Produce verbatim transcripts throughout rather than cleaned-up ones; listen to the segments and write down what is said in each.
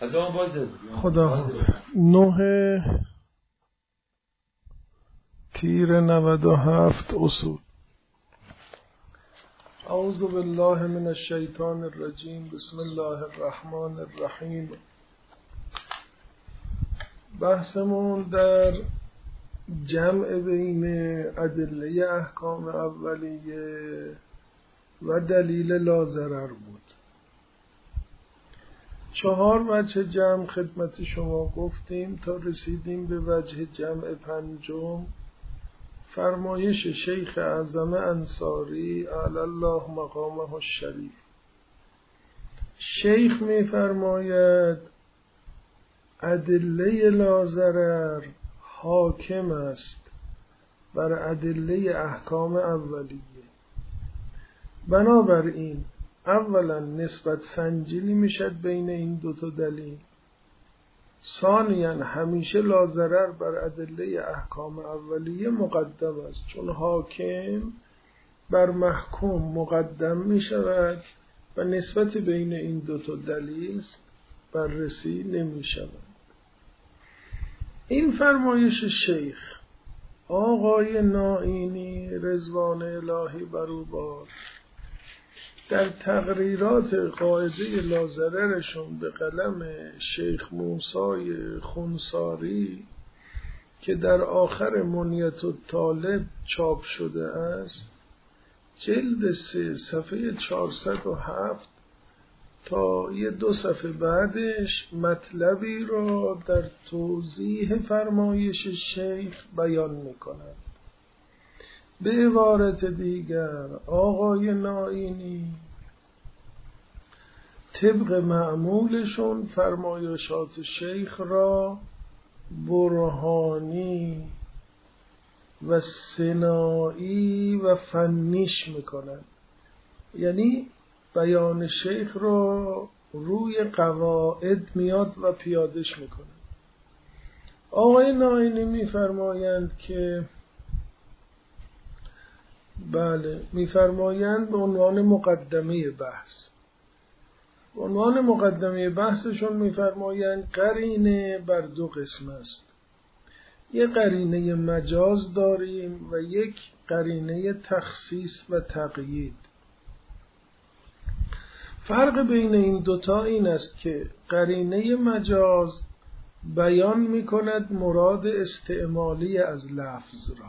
خدا نه تیر نود و هفت اصول. اعوذ بالله من الشیطان الرجیم. بسم الله الرحمن الرحیم. بحثمون در جمع بین ادله احکام اولیه و دلیل لاضرر بود. چهار وجه جمع خدمت شما گفتیم تا رسیدیم به وجه جمع پنجم، فرمایش شیخ اعظم انصاری اعلی الله مقامه الشریف. شیخ می فرماید ادله لاضرر حاکم است بر ادله احکام اولیه. بنابراین اولا نسبت سنجیلی میشد بین این دوتا دلیل. ثانیا همیشه لاضرر بر ادله احکام اولیه مقدم است، چون حاکم بر محکوم مقدم می شود و نسبت بین این دوتا دلیل بررسی نمی شود. این فرمایش شیخ آقای نائینی رضوان الهی بر او باد در تقریرات قاعده لاضررشون به قلم شیخ موسی خنساری که در آخر منیت الطالب چاپ شده است، جلد سه صفحه چهارصد و هفت تا یه دو صفحه بعدش مطلبی را در توضیح فرمایش شیخ بیان می‌کند. به عبارت دیگر آقای نائینی طبق معمولشون فرمایشات شیخ را برهانی و سنایی و فنیش میکنند، یعنی بیان شیخ را روی قواعد میاد و پیادش میکنند. آقای نائینی میفرمایند که بله میفرمایند به عنوان مقدمه بحث به عنوان مقدمه بحثشون میفرمایند قرینه بر دو قسم است. یک قرینه مجاز داریم و یک قرینه تخصیص و تقیید. فرق بین این دوتا این است که قرینه مجاز بیان میکند مراد استعمالی از لفظ را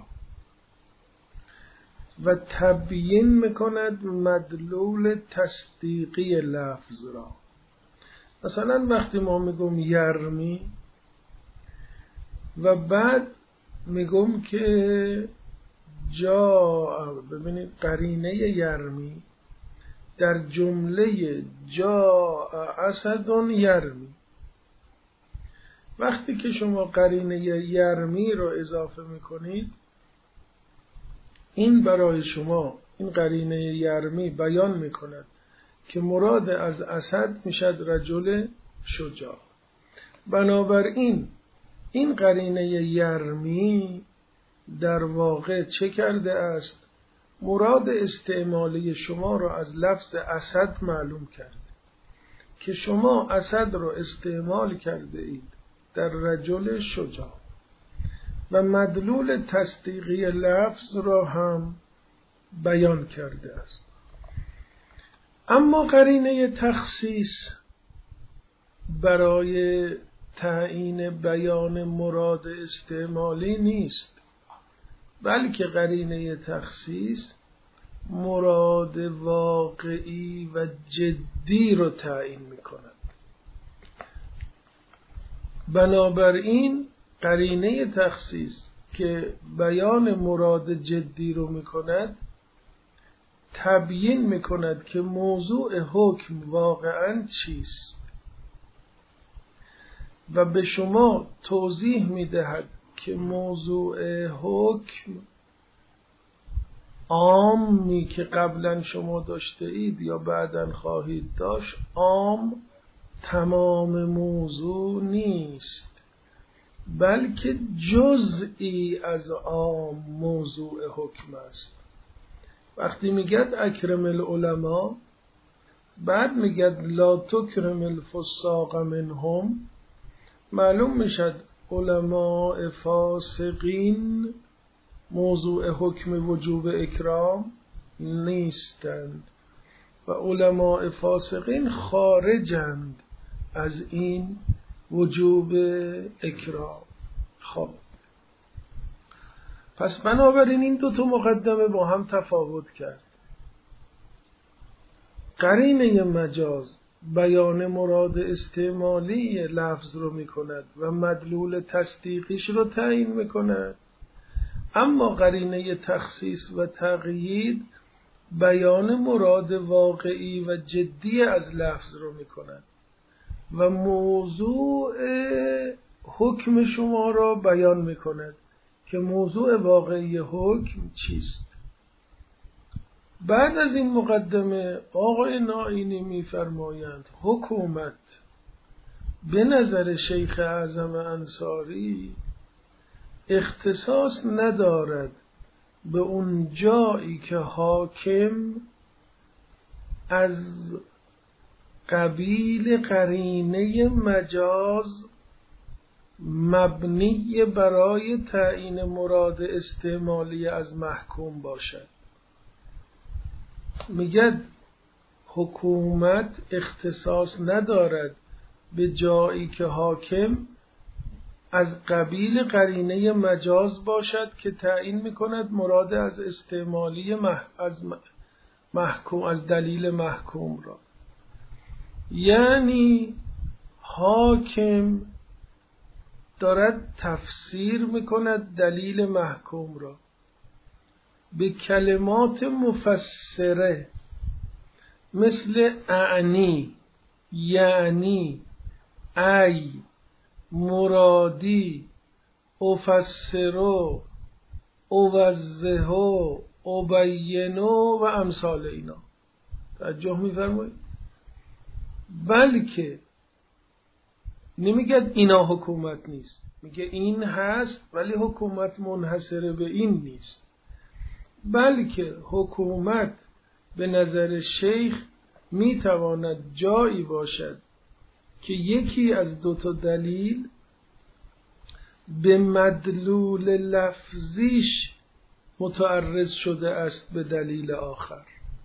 و تبیین میکند مدلول تصدیقی لفظ را. مثلا وقتی ما میگم یرمی و بعد میگم که جا ببینید قرینه یرمی در جمله جا اسد یرمی، وقتی که شما قرینه یرمی رو اضافه میکنید، این برای شما این قرینه یرمی بیان میکند که مراد از اسد میشد رجل شجاع. بنابراین این قرینه یرمی در واقع چه کرده است؟ مراد استعمالی شما را از لفظ اسد معلوم کرده که شما اسد را استعمال کرده اید در رجل شجاع و مدلول تصدیقی لفظ را هم بیان کرده است. اما قرینه تخصیص برای تعیین بیان مراد استعمالی نیست، بلکه قرینه تخصیص مراد واقعی و جدی را تعیین می کند. بنابراین قرینه تخصیص که بیان مراد جدی رو می کند تبیین می کند که موضوع حکم واقعاً چیست و به شما توضیح می دهد که موضوع حکم عامی که قبلا شما داشته اید یا بعداً خواهید داشت عام تمام موضوع نیست، بلکه جزئی از عام موضوع حکم است. وقتی میگد اکرم العلماء بعد میگه لا تکرم الفساق منهم، معلوم میشد علماء فاسقین موضوع حکم وجوب اکرام نیستند و علماء فاسقین خارجند از این وجوب اکرام. خب پس بنابراین این دو تا مقدمه با هم تفاوت کرد. قرینه مجاز بیان مراد استعمالی لفظ رو میکند و مدلول تصدیقیش رو تعیین میکند، اما قرینه تخصیص و تقیید بیان مراد واقعی و جدی از لفظ رو میکند و موضوع حکم شما را بیان میکند که موضوع واقعی حکم چیست. بعد از این مقدمه آقای نائینی میفرمایند حکومت به نظر شیخ اعظم انصاری اختصاص ندارد به اون جایی که حاکم از قبیل قرینه مجاز مبنی برای تعیین مراد استعمالی از محکوم باشد. میگه حکومت اختصاص ندارد به جایی که حاکم از قبیل قرینه مجاز باشد که تعیین میکند مراد از استعمالی مح... از محکوم از دلیل محکوم را. یعنی حاکم دارد تفسیر میکند دلیل محکوم را به کلمات مفسره مثل اعنی، یعنی، ای، مرادی، افسرو، اوضحو، ابینو و امثال اینا. توجه می‌فرمایید؟ بلکه نمیگه اینا حکومت نیست، میگه این هست ولی حکومت منحصر به این نیست، بلکه حکومت به نظر شیخ میتواند جایی باشد که یکی از دو تا دلیل به مدلول لفظیش متعرض شده است به دلیل آخر،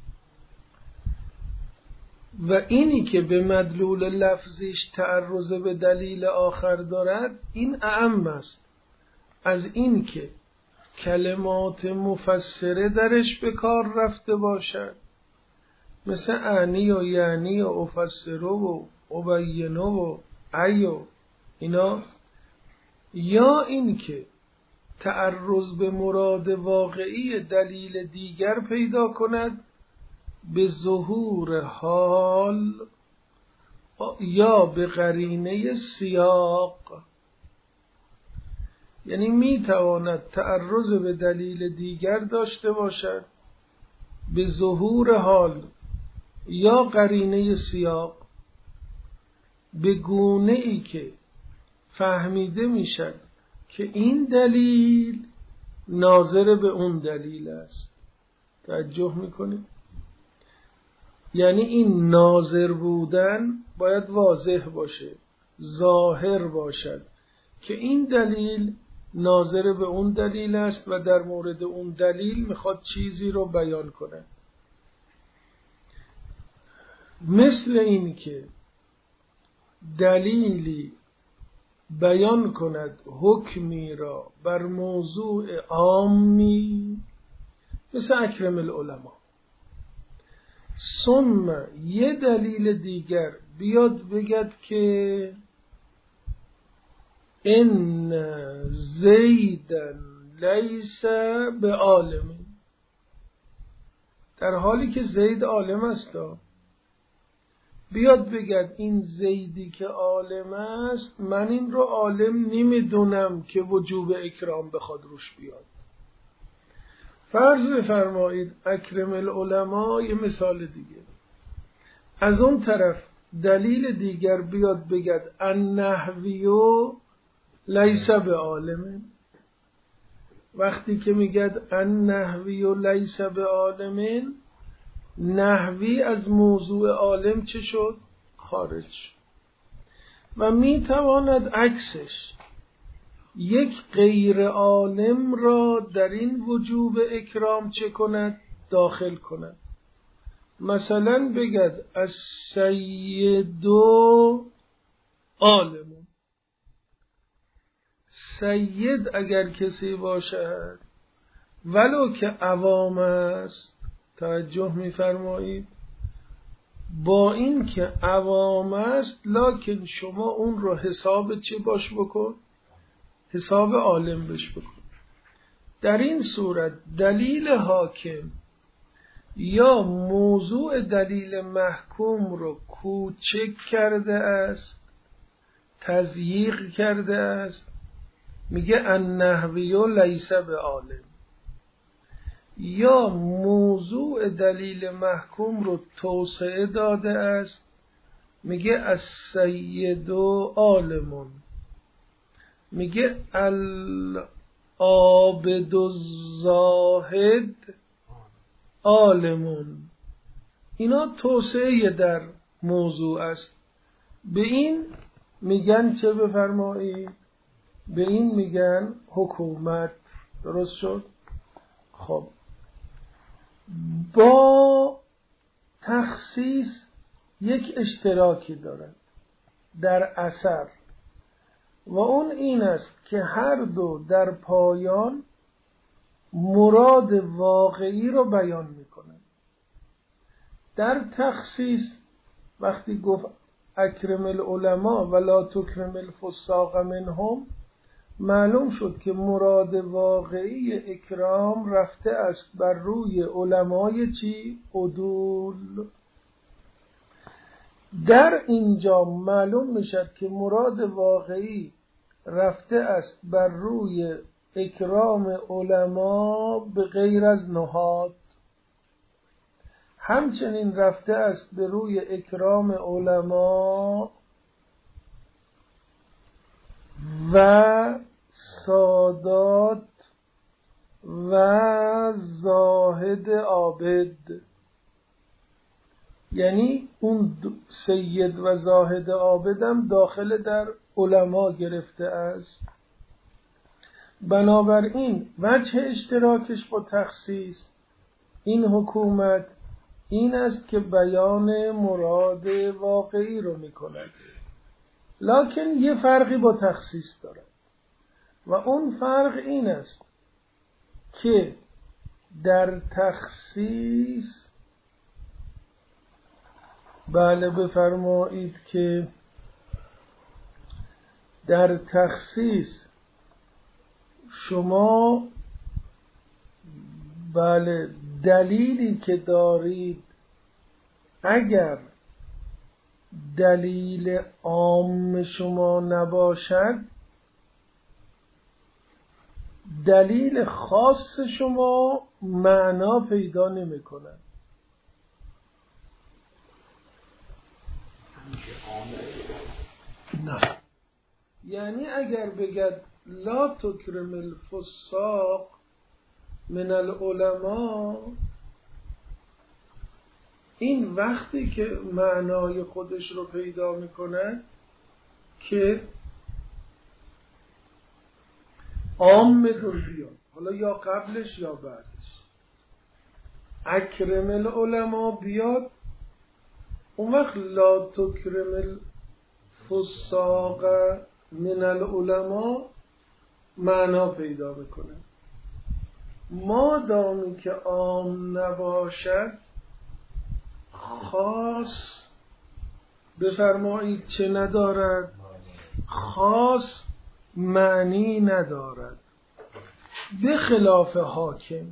و اینی که به مدلول لفظیش تعرض به دلیل آخر دارد این اعم است از این که کلمات مفسره درش به کار رفته باشد مثل اعنی و یعنی و افسرو و ابینو و ایو اینا، یا این که تعرض به مراد واقعی دلیل دیگر پیدا کند به ظهور حال یا به قرینه سیاق. یعنی می تواند تعرض به دلیل دیگر داشته باشد به ظهور حال یا قرینه سیاق به گونه ای که فهمیده می شد که این دلیل ناظر به اون دلیل است. توجه می کنید؟ یعنی این ناظر بودن باید واضح باشه، ظاهر باشد که این دلیل ناظر به اون دلیل است و در مورد اون دلیل میخواد چیزی رو بیان کنه. مثل این که دلیلی بیان کند حکمی را بر موضوع عامی مثل اکرم العلماء، ثم یه دلیل دیگر بیاد بگد که ان زیدن لیس به عالم، در حالی که زید عالم است، بیاد بگد این زیدی که عالم است من این رو عالم نمیدونم که وجوب اکرام بخواد روش بیاد. فرض بفرمایید اکرم العلماء یه مثال دیگه، از اون طرف دلیل دیگر بیاد بگد النحویو لیس به عالم، وقتی که میگد النحویو لیس به عالم نحوی از موضوع عالم چه شد؟ خارج. و می تواند عکسش یک غیر عالم را در این وجوب اکرام چه کند؟ داخل کند. مثلا بگد از سیدو عالمون. سید اگر کسی باشد ولو که عوام است، توجه می‌فرمایید، با این که عوام است لکن شما اون رو حساب چه باش بکن؟ حساب عالم بش بکن. در این صورت دلیل حاکم یا موضوع دلیل محکوم رو کوچک کرده است، تضییق کرده است، میگه النحوی لیس به عالم، یا موضوع دلیل محکوم رو توسعه داده است، میگه السید عالمون، میگه العابد الزاهد عالمون. اینا توسعه در موضوع است. به این میگن چه بفرمایید؟ به این میگن حکومت. درست شد؟ خب با تخصیص یک اشتراکی دارد در اثر، و اون این است که هر دو در پایان مراد واقعی رو بیان میکنن. در تخصیص وقتی گفت اکرم العلماء ولا تکرم الفساق منهم، معلوم شد که مراد واقعی اکرام رفته است بر روی علمای چی؟ عدول. در اینجا معلوم میشد که مراد واقعی رفته است بر روی اکرام علما به غیر از نهاد، همچنین رفته است به روی اکرام علما و سادات و زاهد عابد. یعنی اون سید و زاهد عابدم داخل در علما گرفته است. بنابراین وجه اشتراکش با تخصیص این حکومت این است که بیان مراد واقعی رو میکند، لکن یه فرقی با تخصیص دارد و اون فرق این است که در تخصیص، بله بفرمایید که در تخصیص شما بله دلیلی که دارید اگر دلیل عام شما نباشد، دلیل خاص شما معنا پیدا نمی کند. نه، یعنی اگر بگد لا تکرم الفساق من العلماء، این وقتی که معنای خودش رو پیدا میکنه که عام دل بیاد، حالا یا قبلش یا بعدش اکرم العلماء بیاد، اون وقت لا تکرم الفساق من العلماء معنا پیدا میکنه. ما دامی که عام نباشد خاص بفرمایید چه ندارد؟ خاص معنی ندارد، به خلاف حاکم.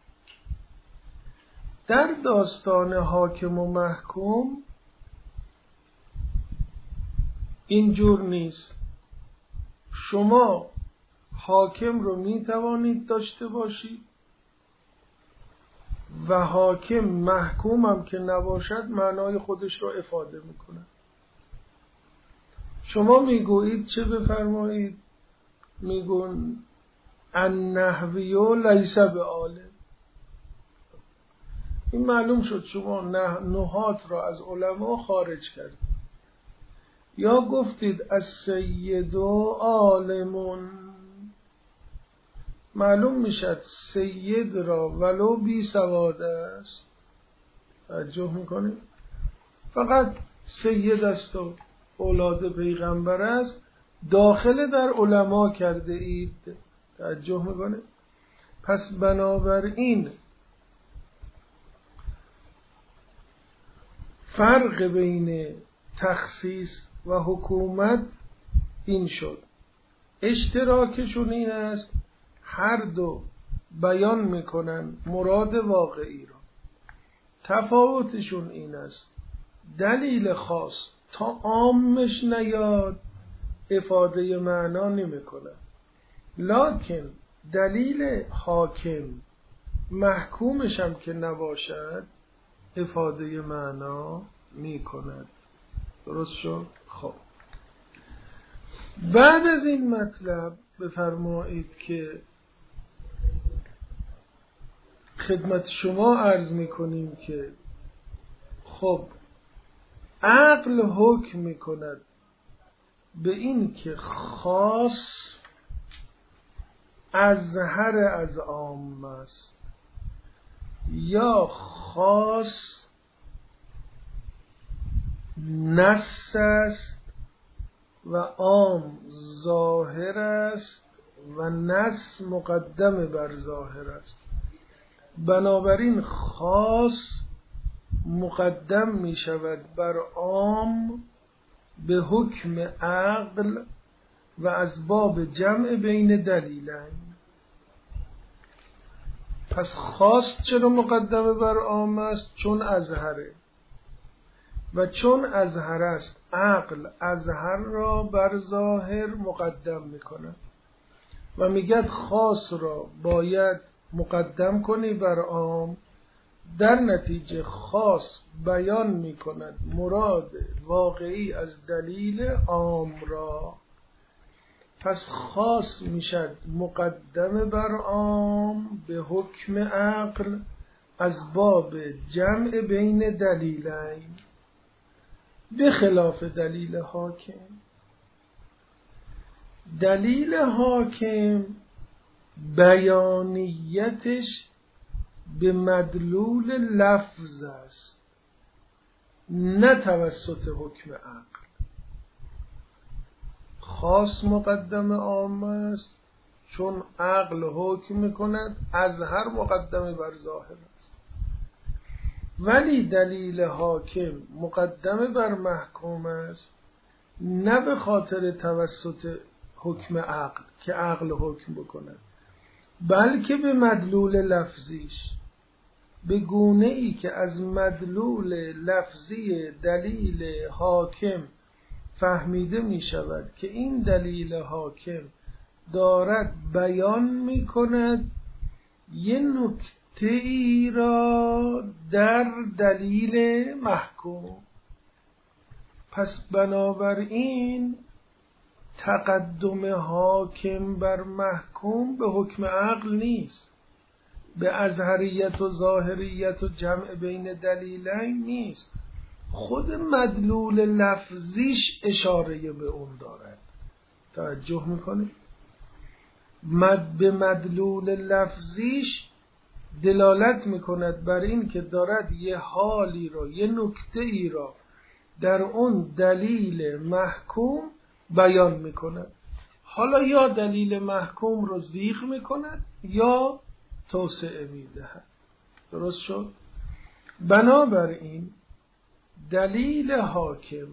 در داستان حاکم و محکوم اینجور نیست. شما حاکم رو می توانید داشته باشید و حاکم محکوم هم که نباشد معنای خودش رو افاده میکنه. شما میگویید چه بفرمایید؟ میگون النحوی لیس بعالم. این معلوم شد شما نهات را از علما خارج کردید. یا گفتید از سید و عالمون، معلوم میشد سید را ولو بی سواد است. توجه میکنید؟ فقط سید است و اولاد پیغمبر است، داخل در علما کرده اید. توجه میکنید؟ پس بنابراین فرق بین تخصیص و حکومت این شد. اشتراکشون این است هر دو بیان میکنن مراد واقعی را. تفاوتشون این است دلیل خاص تا عامش نیاد افاده معنا نمیکنه، لکن دلیل حاکم محکومش هم که نباشد افاده معنا میکند. درست شد؟ خب بعد از این مطلب بفرمایید که خدمت شما عرض میکنیم که خب عقل حکم میکند به این که خاص اظهر از عام است یا خاص نص است و عام ظاهر است و نص مقدم بر ظاهر است. بنابراین خاص مقدم می شود بر عام به حکم عقل و از باب جمع بین دلیلین. پس خاص چرا مقدم بر عام است؟ چون اظهره، و چون اظهر است عقل اظهر را بر ظاهر مقدم میکنه و میگه خاص را باید مقدم کنی بر عام. در نتیجه خاص بیان میکند مراد واقعی از دلیل عام را. پس خاص میشد مقدم بر عام به حکم عقل از باب جمع بین دلیلین، به خلاف دلیل حاکم. دلیل حاکم بیانیتش به مدلول لفظ است، نه توسط حکم عقل. خاص مقدم عام است چون عقل حکم میکند اظهر مقدم بر ظاهر است، ولی دلیل حاکم مقدم بر محکوم است، نه به خاطر توسط حکم عقل که عقل حکم بکند، بلکه به مدلول لفظیش، به گونه ای که از مدلول لفظی دلیل حاکم فهمیده می شود که این دلیل حاکم دارد بیان می کند یه نکته ای را در دلیل محکوم. پس بنابراین تقدم حاکم بر محکوم به حکم عقل نیست، به ازهریت و ظاهریت و جمع بین دلیلین نیست، خود مدلول لفظیش اشاره به اون دارد. توجه میکنید؟ مد به مدلول لفظیش دلالت میکند بر این که دارد یه حالی را، یه نکته ای را در اون دلیل محکوم بیان میکند. حالا یا دلیل محکوم رو زیغ میکند یا توسعه میدهد. درست شد؟ بنابراین دلیل حاکم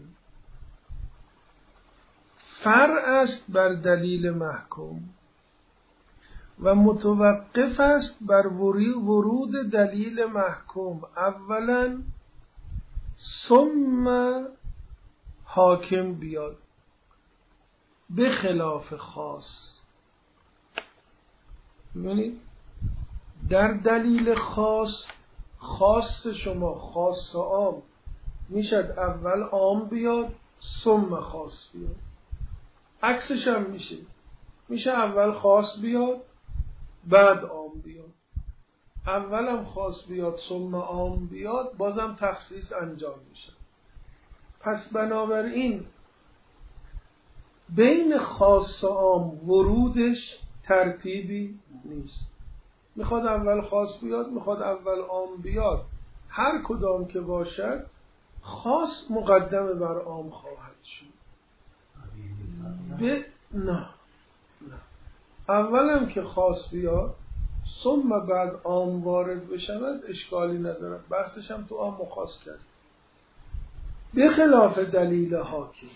فرع است بر دلیل محکوم و متوقف است بر ورود دلیل محکوم اولا ثم حاکم بیاد، به خلاف خاص. ببینید در دلیل خاص، خاص شما خاص و عام میشد اول عام بیاد ثم خاص بیاد، عکسش هم میشه، میشه اول خاص بیاد بعد عام بیاد. اولم خاص بیاد ثم عام بیاد بازم تخصیص انجام میشه. پس بنابراین بین خاص و عام ورودش ترتیبی نیست. میخواد اول خاص بیاد، میخواد اول عام بیاد، هر کدام که باشد خاص مقدم بر عام خواهد شد. به نه نه اولم که خاص بیاد ثم بعد عام وارد بشود اشکالی نداره، بحثش هم تو عام و خاص کرد. به خلاف دلیل حاکم،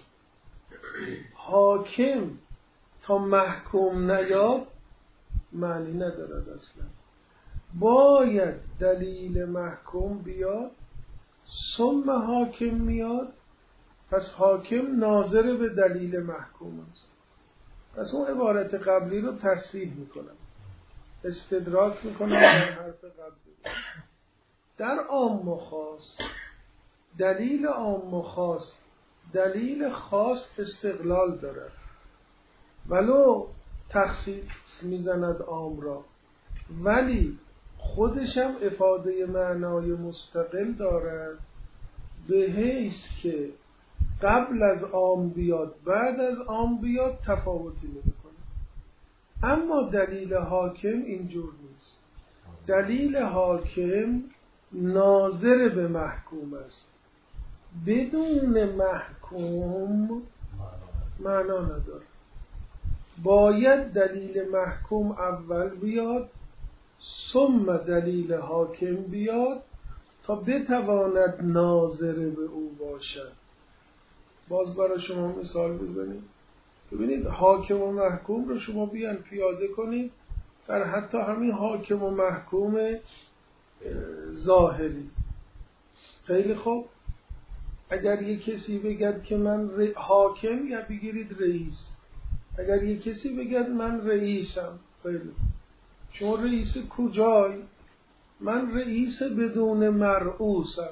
حاکم تا محکوم نیاد معنی ندارد اصلا. باید دلیل محکوم بیاد ثم حاکم میاد، پس حاکم ناظر به دلیل محکوم است. پس اون عبارت قبلی رو تصحیح میکنم، استدراک میکنم در حرف قبلی. در عام و خاص دلیل عام و خاص دلیل خاص استقلال دارد، ولو تخصیص میزند عام را، ولی خودش هم افاده معنای مستقل دارد، به حیث که قبل از عام بیاد بعد از عام بیاد تفاوتی نمیکنه. اما دلیل حاکم اینجور نیست. دلیل حاکم ناظر به محکوم است، بدون محکوم معنا نداره. باید دلیل محکوم اول بیاد ثم دلیل حاکم بیاد تا بتواند ناظر به او باشد. باز برای شما مثال بزنید. ببینید حاکم و محکوم رو شما بیان پیاده کنید در حتی همین حاکم و محکوم ظاهری. خیلی خوب، اگر یک کسی بگد که من ر... حاکم، یا بگیرید رئیس، اگر یک کسی بگد من رئیسم، خیلی خوب، شما رئیس کجای؟ من رئیس بدون مرئوسم،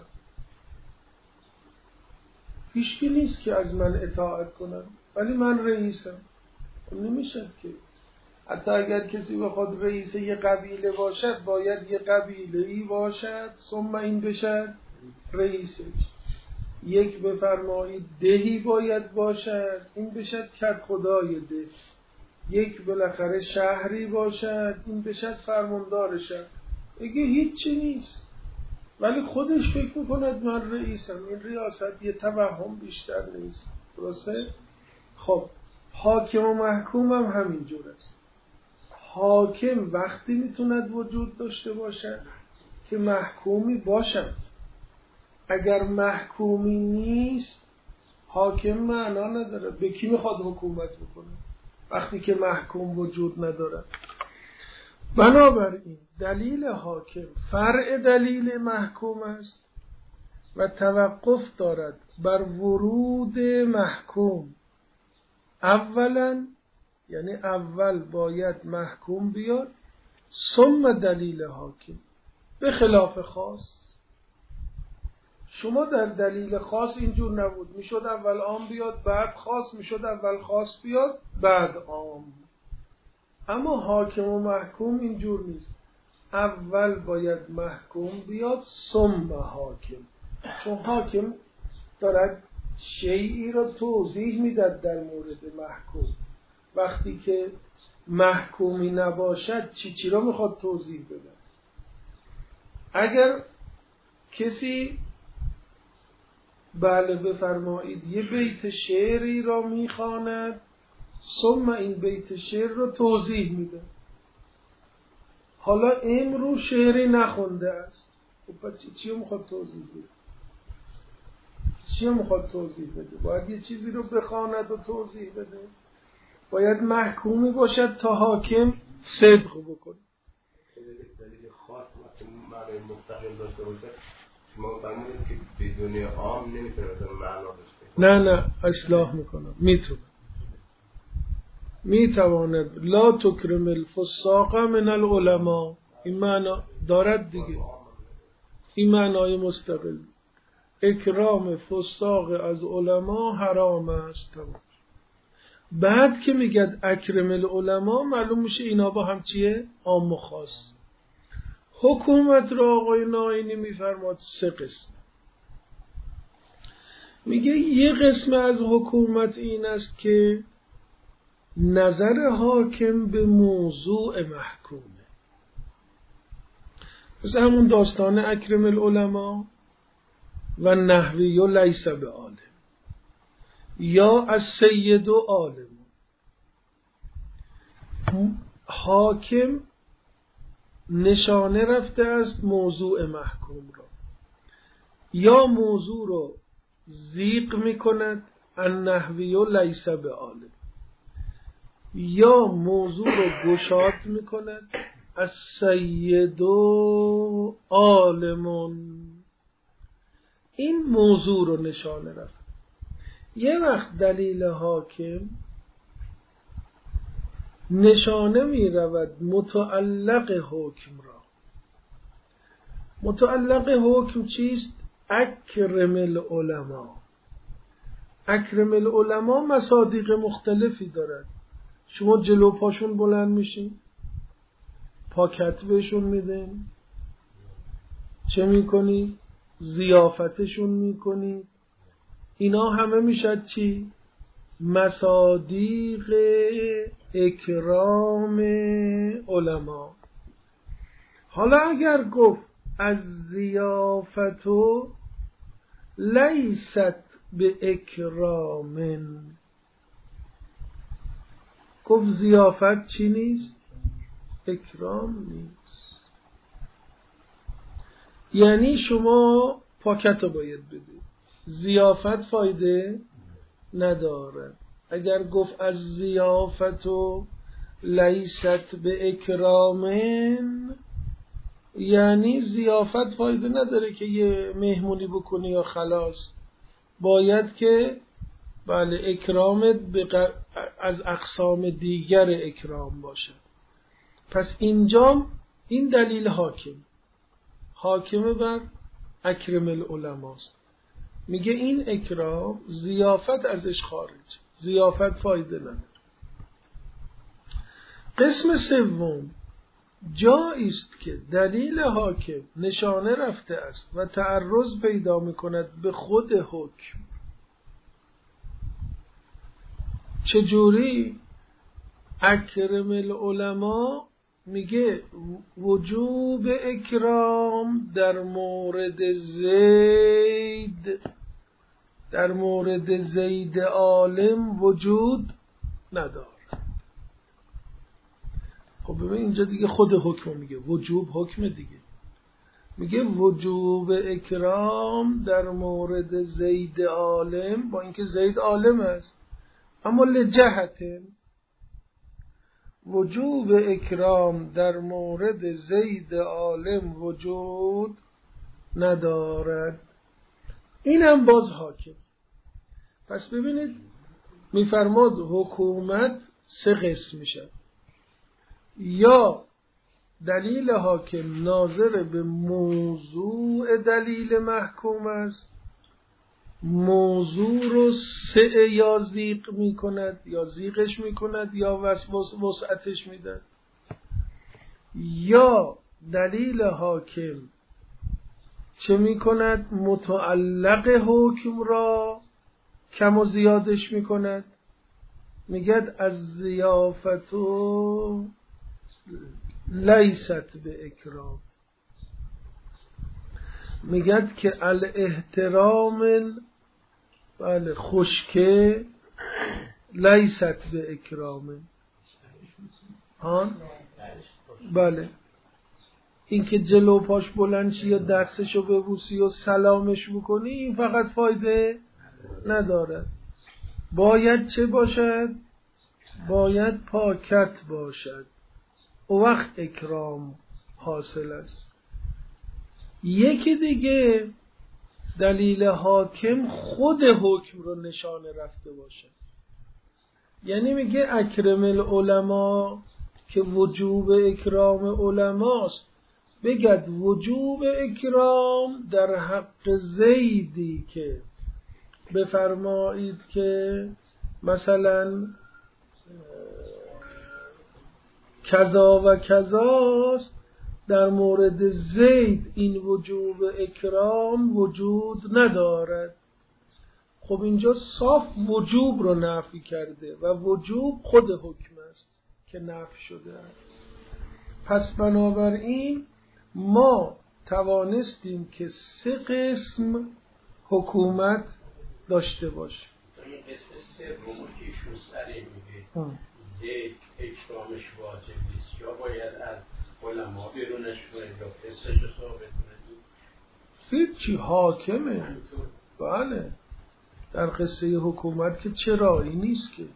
هیچکی نیست که از من اطاعت کنم، ولی من رئیسم. نمیشه که حتی اگر کسی بخواد رئیس یه قبیله باشد باید یه قبیله‌ای باشد ثم این بشد رئیسش. یک بفرمایید دهی باید باشد، این بشد کد خدای ده. یک بالاخره شهری باشد، این بشد فرماندار شهر. اگه هیچی نیست ولی خودش فکر میکند من رئیسم، این ریاست یه توهم بیشتر نیست. درسته؟ خب حاکم و محکوم هم همینجور است. حاکم وقتی میتوند وجود داشته باشد که محکومی باشد. اگر محکومی نیست حاکم معنا نداره. به کی میخواد حکومت بکنه وقتی که محکوم وجود نداره؟ بنابراین دلیل حاکم فرع دلیل محکوم است و توقف دارد بر ورود محکوم. اولا یعنی اول باید محکوم بیاد ثم دلیل حاکم. به خلاف خاص، شما در دلیل خاص اینجور نبود، میشد اول عام بیاد بعد خاص، میشد اول خاص بیاد بعد عام. اما حاکم و محکوم اینجور نیست، اول باید محکوم بیاد ثم حاکم. چون حاکم دارد شیئی را توضیح میداد در مورد محکوم. وقتی که محکومی نباشد چی چی را میخواد توضیح بده؟ اگر کسی بله بفرمایید یه بیت شعری را میخواند ثم این بیت شعر رو توضیح میده، حالا امروز شعری نخونده است، خب چی چی رو میخواد توضیح بده؟ چی رو میخواد توضیح بده؟ باید یه چیزی رو بخواند و توضیح بده. باید محکومی باشد تا حاکم صدق بکنه. دلیل خاص معنی مستقل داشته باشه، شما فرمودید که بدون عام نمیتونه مثلا معنا داشته. نه نه اصلاح میکنم، میتونه میتواند. لا تکرم الفساق من العلماء، این معنا دارد دیگه، این معنای مستقل. اکرام فساق از علما حرام است. بعد که میگد اکرم العلماء معلوم میشه اینا با هم چیه؟ عام و خاص. حکومت را آقای ناینی میفرماد سه قسم. میگه یه قسم از حکومت این است که نظر حاکم به موضوع محکومه، مثل همون داستان اکرم العلماء و نحوی و لیس به عالم یا از سید و عالم. حاکم نشانه رفته است موضوع محکوم را، یا موضوع رو زیق میکند ان نحوی و لیس به عالم، یا موضوع رو گشاد میکند از سید و عالمون. این موضوع رو نشانه رفت. یه وقت دلیل حاکم نشانه می رود متعلق حکم را. متعلق حکم چیست؟ اکرم العلماء. اکرم العلماء مصادیق مختلفی دارد. شما جلو پاشون بلند میشین، پاکت بهشون میدین، چه میکنی؟ ضیافتشون میکنی. اینا همه میشد چی؟ مصادیق اکرام علما. حالا اگر گفت از ضیافتو لیست به اکرامن، گفت ضیافت چی نیست؟ اکرام نیست. یعنی شما پاکت رو باید بدید، ضیافت فایده نداره. اگر گفت از ضیافتو لیست به اکرامن، یعنی ضیافت فایده نداره که یه مهمونی بکنی یا خلاص، باید که بله اکرامت از اقسام دیگر اکرام باشه. پس اینجا این دلیل حاکم حاکمه بر اکرم العلماست. میگه این اکرام ضیافت ازش خارج، ضیافت فایده نداره. قسم سوم جایی است که دلیل حاکم نشانه رفته است و تعرض پیدا میکند به خود حکم. چجوری؟ اکرم العلماء میگه وجوب اکرام در مورد زید در مورد زید عالم وجود نداره. خب ببین اینجا دیگه خود حکم میگه، وجوب حکم دیگه، میگه وجوب اکرام در مورد زید عالم، با اینکه زید عالم است اما لجهت وجوب اکرام در مورد زید عالم وجود ندارد. اینم باز حاکم. پس ببینید میفرماد حکومت سه قسم میشه، یا دلیل حاکم ناظر به موضوع دلیل محکوم است، موضوع رو سعی یا زیق می کند یا زیقش می کند یا وسعتش می دهد، یا دلیل حاکم چه می کند؟ متعلق حکم را کم و زیادش می کند. میگد از ضیافتو لیست به اکرام، میگد که الاحترام بله خشکه لیست به اکرام. ها بله، این که جلو پاش بلند شی یا دستشو ببوسی و سلامش بکنی این فقط فایده نداره. باید چه باشد؟ باید پاکت باشد، او وقت اکرام حاصل است. یکی دیگه دلیل حاکم خود حکم رو نشانه رفته باشه، یعنی میگه اکرم العلماء که وجوب اکرام علماست، بگد وجوب اکرام در حق زیدی که بفرمایید که مثلا کذا و کذاست، در مورد زید این وجوب اکرام وجود ندارد. خب اینجا صاف وجوب رو نفی کرده و وجوب خود حکم است که نفی شده است. پس بنابراین ما توانستیم که سه قسم حکومت داشته باشیم. این قسم سه رو ایشون سری میگه زید اکرامش واجب نیست، یا باید از علما بیرونش کنه یا قسمش رو ثابت کنه. هیچی حاکمه. بله در قصه حکومت که چرایی نیست که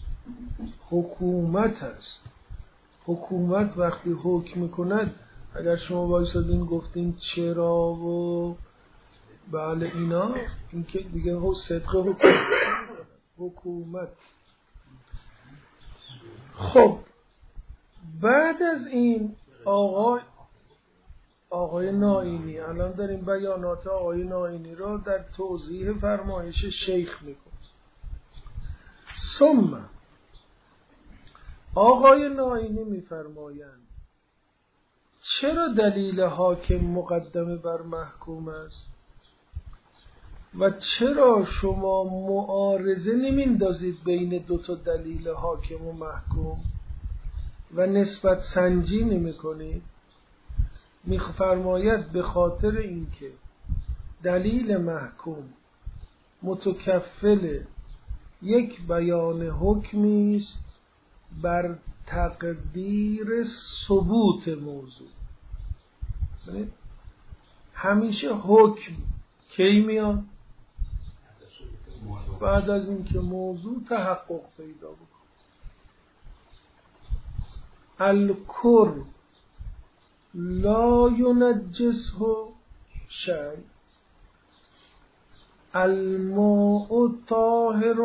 حکومت هست. حکومت وقتی حکم میکند، اگر شما وایسادین گفتین چرا و بله اینا، این که دیگه هو صدق حکومت. حکومت خب بعد از این آقای آقای نائینی الان داریم بیانات آقای نائینی رو در توضیح فرمایش شیخ میکنیم. ثم آقای نائینی میفرمایند چرا دلیل حاکم مقدمه بر محکوم است و چرا شما معارضه نمیندازید بین دو تا دلیل حاکم و محکوم و نسبت سنجی نمی کنید؟ میفرماید به خاطر اینکه دلیل محکوم متکفل یک بیان حکمی است بر تقدیر ثبوت موضوع. همیشه حکم کی میاد؟ بعد از اینکه موضوع تحقق پیدا بکنه. الکر لا ینجسه شیء، الماء طاهر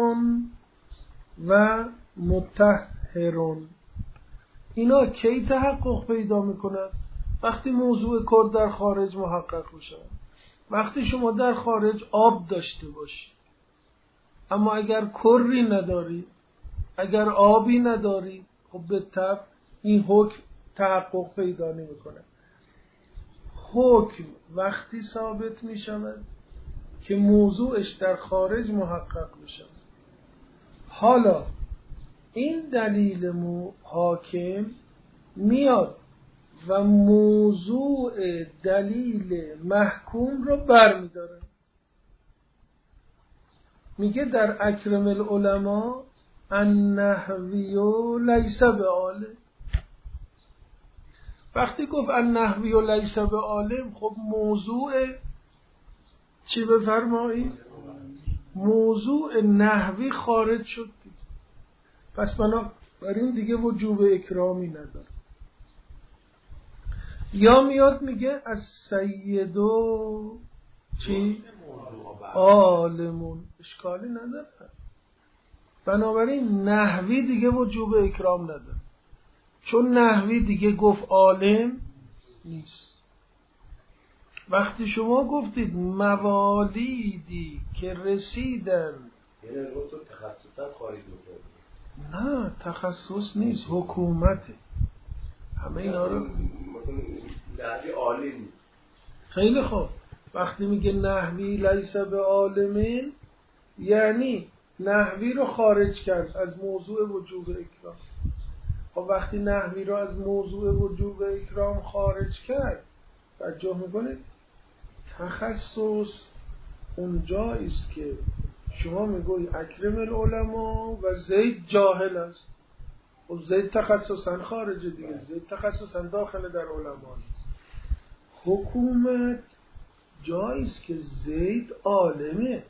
و مطهر. اینا کی تحقق پیدا میکنند؟ وقتی موضوع کر در خارج محقق بشه. وقتی شما در خارج آب داشته باشی، اما اگر کری نداری، اگر آبی نداری، خب به طبع این حکم تحقق پیدا نمیکنه. حکم وقتی ثابت می شود که موضوعش در خارج محقق می شود. حالا این دلیل حاکم میاد و موضوع دلیل محکوم رو بر می داره. میگه در اکرم العلماء النحوی لیس بعالم. وقتی گفت النحوی لیس بعالم، خب موضوع چی بفرمایید؟ موضوع نحوی خارج شد. پس بنابراین دیگه وجوب اکرامی نداره. یا میاد میگه از سیدو چی؟ عالمون، اشکالی نداره. بنابراین نحوی دیگه وجوب اکرام نداره، چون نحوی دیگه گفت عالم نیست. وقتی شما گفتید موالیدی که رسیدن، یعنی رو تو تخصصا خارج میکنه. نه تخصص نیست، حکومته. همه اینا رو نحوی عالی نیست. خیلی خوب. وقتی میگه نحوی لیس به عالمین، یعنی نحوی رو خارج کرد از موضوع وجوب اکرام. و وقتی نحوی رو از موضوع وجوب اکرام خارج کرد، توجه میکنید تخصص اونجایی است که شما میگوی اکرم العلماء و زید جاهل است. و زید تخصصا خارجه دیگه، زید تخصصا داخل در علما است. حکومت جایی است که زید عالمه.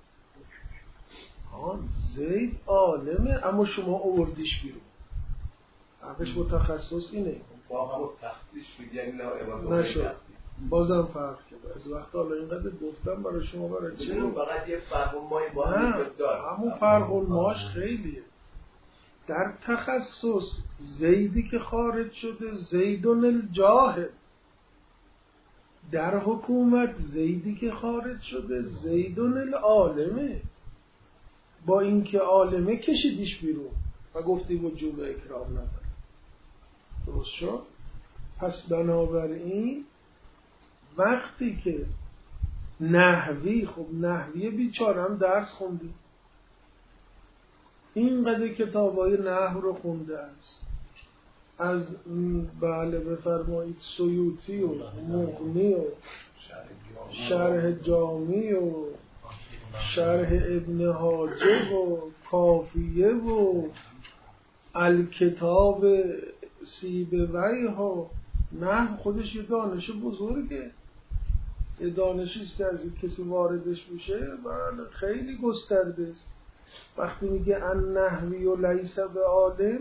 ها زید عالمه، اما شما آوردیش بیرون. حقش متخصص اینه. با همون تخصیص شد، یعنی نه نشد. بازم فرق کرد. از وقت حالا اینقدر گفتم برای شما برای چی؟ فقط یه فرق مای با هم داره. همون فرق ماش خیلیه. در تخصص زیدی که خارج شده زیدون الجاهل، در حکومت زیدی که خارج شده زیدون العالمه. با اینکه عالمه کشیدیش بیرون و گفتی وجوب اکرام نداره. درست شد؟ پس بنابراین وقتی که نحوی، خب نحوی بیچاره هم درس خوندی، اینقدر کتابای نحو رو خونده است، از بله بفرمایید سیوطی و مغنی و شرح جامی و شرح ابن حاجب و کافیه و الکتاب سیبویه ها. نحو خودش یه دانش بزرگه، یه دانشی است که از کسی واردش میشه بله خیلی گسترده است. وقتی میگه ان نحوی و لیس به عالم،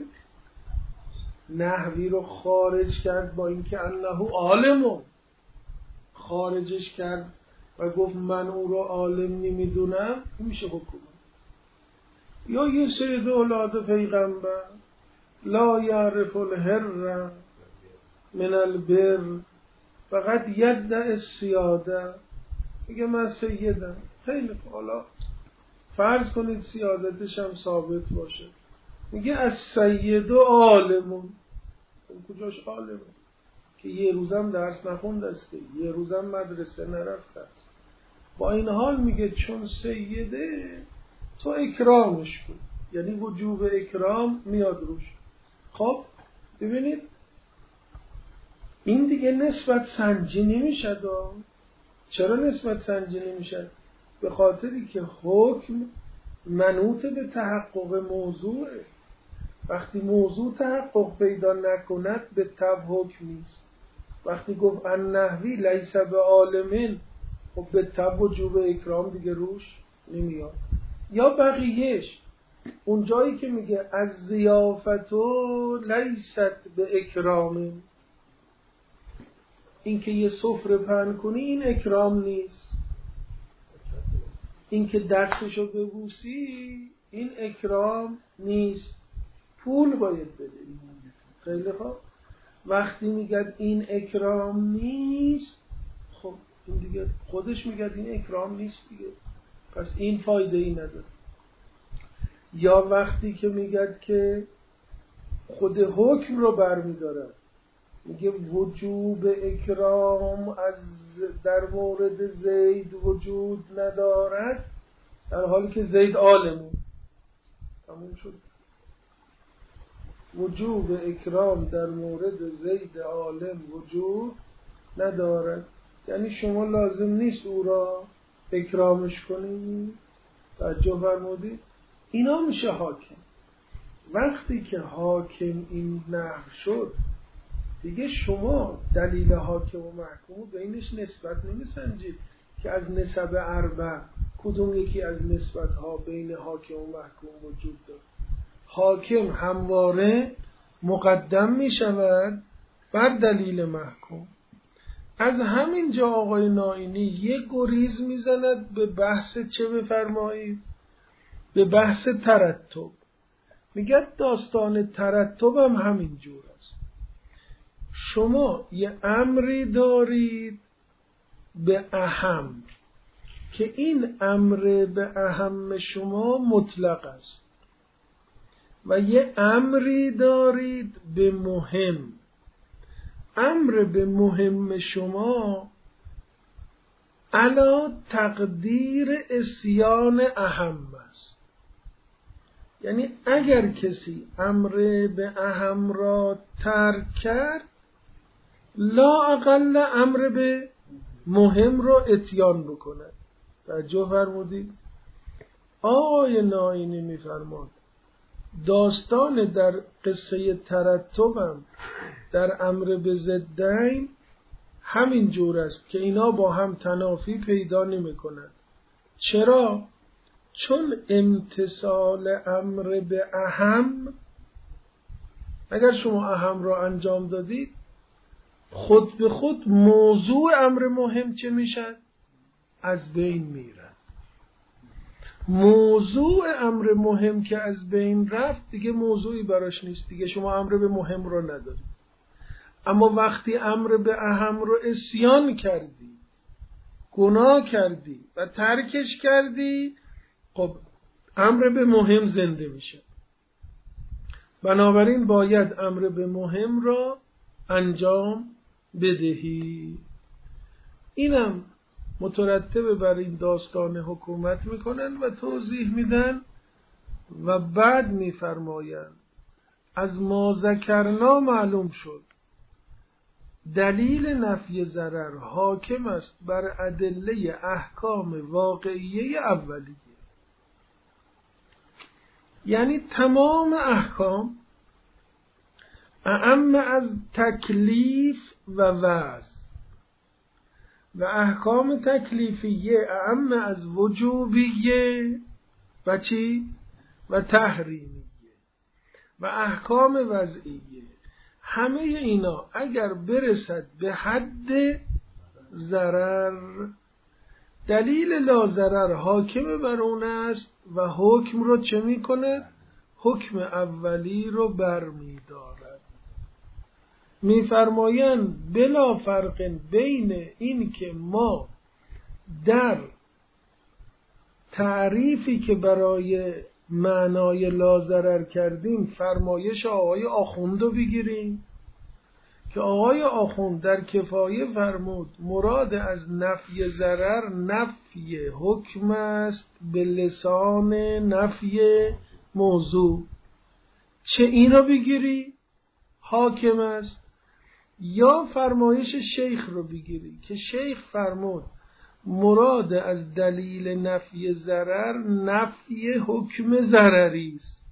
نحوی رو خارج کرد با اینکه انه عالمو خارجش کرد و گفت من او رو عالم نمیدونم، میشه حکومت. یا یه سید اولاد پیغمبر لا یعرف الهر من البر فقط یدع السیاده، میگه من سیدم. خیلی حالا فرض کنید سیادتش هم ثابت باشه، میگه از سید و عالمون. کجاش عالمون که یه روزم درس نخونده است، که یه روزم مدرسه نرفته است. با این حال میگه چون سیده تو اکرامش کن، یعنی وجوب اکرام میاد روش. خب ببینید این دیگه نسبت سنجی نمیشه. چرا نسبت سنجی نمیشه؟ به خاطری که حکم منوط به تحقق موضوعه. وقتی موضوع تحقق پیدا نکند به تبع حکم نیست. وقتی گفت ان نحوی لیس به عالمین، خب به تبع وجوب اکرام دیگه روش نمیاد. یا بقیهش اون جایی که میگه از ضیافتو لیست به اکرام، این که یه سفره پهن کنی این اکرام نیست، این که دستشو ببوسی این اکرام نیست، پول باید بدی. خیلی خوب. وقتی میگه این اکرام نیست، خب این دیگه خودش میگه این اکرام نیست دیگه، پس این فایده ای نداره. یا وقتی که میگه که خود حکم رو برمیداره، میگه وجوب اکرام از در مورد زید وجود ندارد، در حالی که زید عالمه. تموم شد. وجوب اکرام در مورد زید عالم وجود ندارد، یعنی شما لازم نیست او را اکرامش کنید. توجه فرمودید؟ اینا میشه حاکم. وقتی که حاکم این نحو شد دیگه شما دلیل حاکم و محکوم بینش نسبت نمیسنجید که از نسب اربع کدوم یکی از نسبت ها بین حاکم و محکوم وجود داره. حاکم همواره مقدم می شود بر دلیل محکوم. از همین جا آقای نائینی یک گریز می زند به بحث چه بفرمایید؟ به بحث ترتب. میگه داستان ترتب هم همین جور است. شما یه امری دارید به اهم که این امر به اهم شما مطلق است و یه امری دارید به مهم. امر به مهم شما علا تقدیر اسیان اهم است. یعنی اگر کسی امر به اهم را ترک کرد لا اقل امر به مهم را اتیان بکند. توجه فرمودید؟ آقای نائینی میفرماد داستان در قصه ترتبم در امر به ضدین همین جور است که اینا با هم تنافی پیدا نمی کند. چرا؟ چون امتثال امر به اهم، اگر شما اهم را انجام دادید خود به خود موضوع امر مهم چه میشد؟ از بین میرد. موضوع امر مهم که از بین رفت دیگه موضوعی براش نیست، دیگه شما امر به مهم رو ندارید. اما وقتی امر به اهم رو عصیان کردی، گناه کردی و ترکش کردی، خب امر به مهم زنده میشه. بنابراین باید امر به مهم را انجام بدهی. اینم مترتب بر این داستان حکومت میکنن و توضیح میدن و بعد میفرمایند از ما ذکرنا معلوم شد دلیل نفی ضرر حاکم است بر ادله احکام واقعیه اولیه. یعنی تمام احکام اعم از تکلیف و وضع و احکام تکلیفیه اعم از وجوبیه و چی؟ و تحریمیه و احکام وضعیه. همه اینا اگر برسد به حد ضرر دلیل لا ضرر حاکم بر اون است و حکم رو چه می کند؟ حکم اولی رو بر می دارد. می فرمایند بلا فرق بین این که ما در تعریفی که برای معنای لا ضرر کردیم فرمایش آقای آخوند رو بگیریم که آقای آخوند در کفایه فرمود مراد از نفی ضرر نفی حکم است به لسان نفی موضوع. چه این رو بگیری حاکم است، یا فرمایش شیخ رو بگیری که شیخ فرمود مراد از دلیل نفی ضرر نفی حکم ضرری است.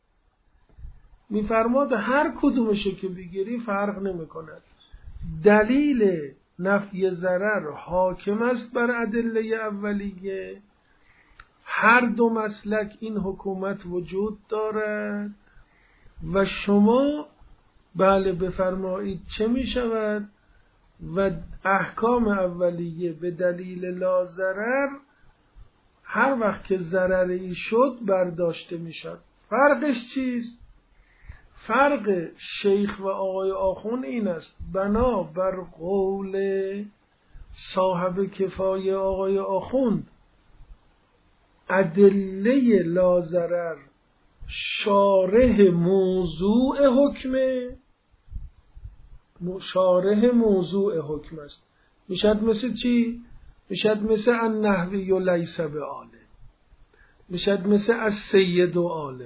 میفرماد هر کدومشو که بگیری فرق نمی کند، دلیل نفی ضرر حاکم است بر ادله اولیه. هر دو مسلک این حکومت وجود دارد و شما بله بفرمایید چه می شود و احکام اولیه به دلیل لا ضرر هر وقت که ضرری شد برداشته می شود. فرقش چیست؟ فرق شیخ و آقای آخوند این است بنا بر قول صاحب کفایه آقای آخوند ادله لا ضرر شارح موضوع حکمه، شارح موضوع حکم است. میشد مثل چی؟ میشد مثل النحوی و لیس بعالم، میشد مثل السید و عالم.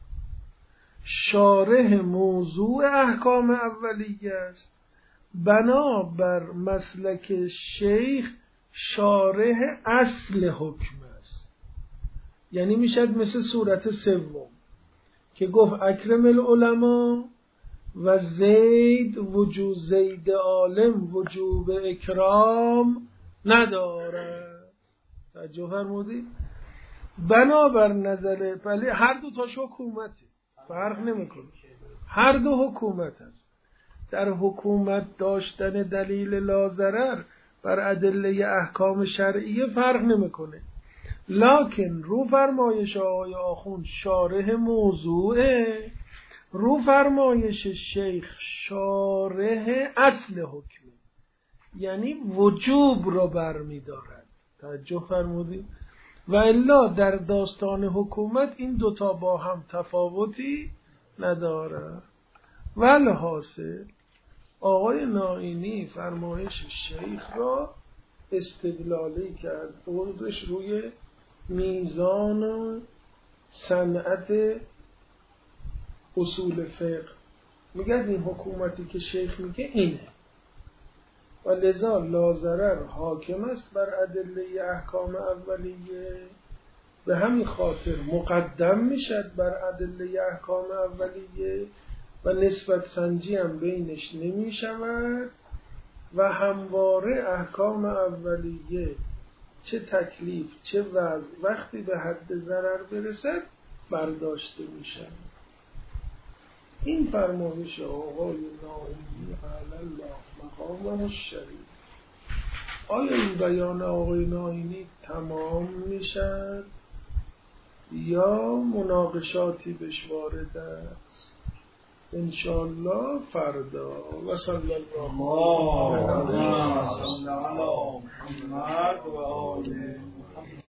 شارح موضوع احکام اولیه است، بنا بر مسلک شیخ شارح اصل حکم است. یعنی میشد مثل صورت سوم که گفت اکرم العلماء و زید وجوب زید عالم وجوب اکرام نداره. توجه فرمودید؟ بنابر نظر ولی هر دو تاش حکومته، فرق نمیکنه، هر دو حکومت است. در حکومت داشتن دلیل لا ضرر بر ادله احکام شرعیه فرق نمیکنه، لکن رو فرمایش آقای آخوند شارح موضوعه، رو فرمایش شیخ شارح اصل حکمه، یعنی وجوب رو برمی دارد. توجه فرمودید؟ و الا در داستان حکومت این دوتا با هم تفاوتی نداره. والحاصل آقای نائینی فرمایش شیخ را استدلالی کرد، بردش روی میزان صنعت اصول فقه. میگه این حکومتی که شیخ میگه اینه و لذا لا ضرر حاکم است بر ادله احکام اولیه، به همین خاطر مقدم میشد بر ادله احکام اولیه و نسبت سنجی هم بینش نمیشود و همواره احکام اولیه چه تکلیف چه وضع وقتی به حد ضرر برسد برداشته میشن. این فرمایش آقای نائینی علی الله مقامه الشریف. آیا این بیان آقای نائینی تمام میشد یا مناقشاتی بهش وارد است؟ انشاءالله فردا. و صلی الله علی محمد و آله